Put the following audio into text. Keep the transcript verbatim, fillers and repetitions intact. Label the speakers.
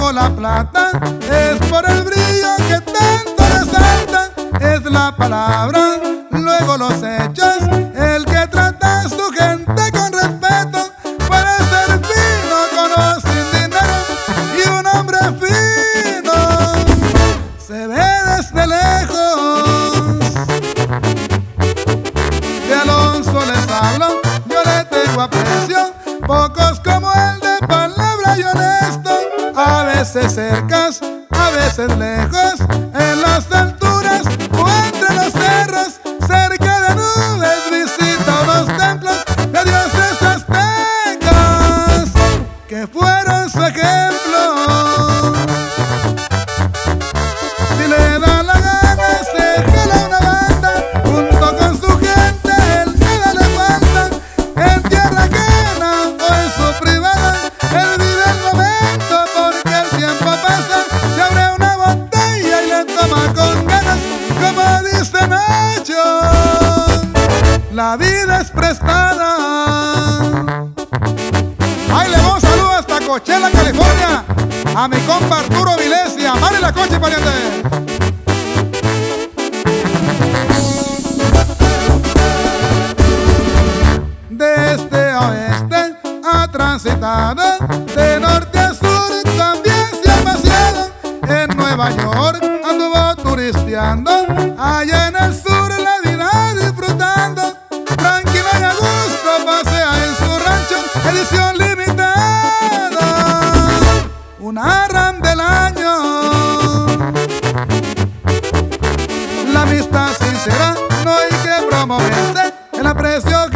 Speaker 1: luego la plata, es por el brillo que tanto resalta. Es la palabra, luego los hechos, el que trata a su gente con respeto. Puede ser fino con o sin dinero, y un hombre fino se ve desde lejos. De Alonso les hablo, yo le tengo aprecio, pocos como él de palabra y honesto. A veces cercas, a veces lejos, en las alturas o entre los cerros, cerca de nubes visita unos templos de dioses aztecas que fueron su ejemplo. Si le da la gana se jala una banda, junto con su gente él nada le falta. En tierra ajena o en su privada, él vive el momento porque el tiempo pasa. Se abre una botella y le toma con ganas, como dice Nacho, la vida es prestada. Ahí le va un saludo hasta Coachella, California, a mi compa Arturo Vilesia. ¡Vale la coche, pariente! De este a oeste ha transitado, de norte a sur también se ha paseado. En Nueva York anduvo turisteando, allá en el sur la vida disfrutando. Tranquilo y a gusto pasea en su rancho, edición limitada, una RAM del año. La amistad sincera no hay que promoverse, el aprecio